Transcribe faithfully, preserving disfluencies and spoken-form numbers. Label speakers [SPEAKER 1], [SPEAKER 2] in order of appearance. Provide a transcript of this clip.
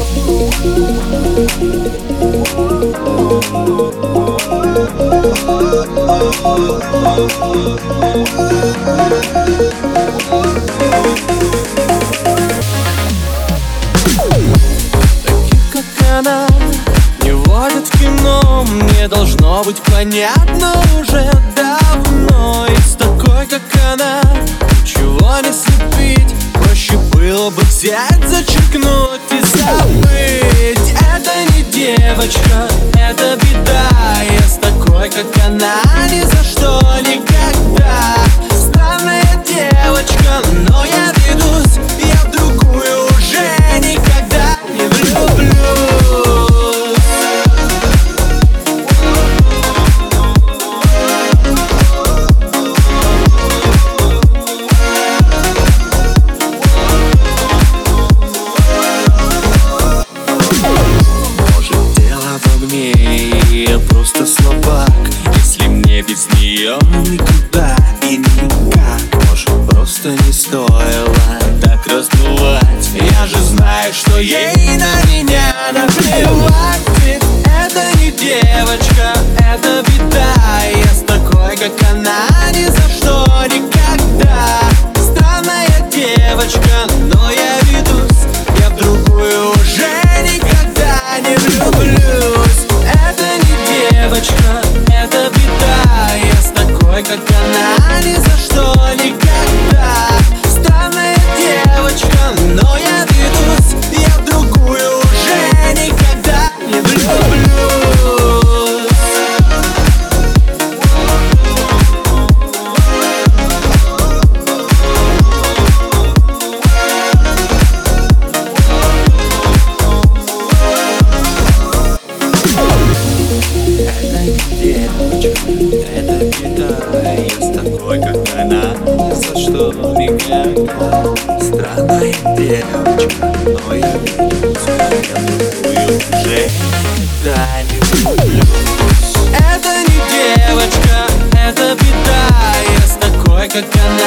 [SPEAKER 1] Как она не водят в кино, мне должно быть понятно уже давно. И с такой, как она, ничего не слепить, проще было бы взять, зачеркнуть и забыть. Это не девочка, это беда. Я с такой, как она, ни за что никогда. Странная девочка, но я ведусь, я в другую уже никогда не влюблюсь. Может, дело во мне, и я просто слабак. Если мне без нее никуда и никак, может, просто не стоило так раздувать. Я же знаю, что ей на меня наплевать. Ведь это не девочка, это беда. Я с такой, как она, ни за что никогда. Странная девочка, но я ведусь, я в другую уже никогда не влюблюсь. Это не девочка, это беда. Я с такой, как она, ни за что никогда. Странная девочка, но я ведусь, я в другую уже никогда не влюблюсь. Это не девочка, это беда. Я с такой, как она, ни за что никогда. Странная девочка, но я ведусь, я в другую уже никогда не влюблюсь. Это не девочка, это беда. Я с такой, как она,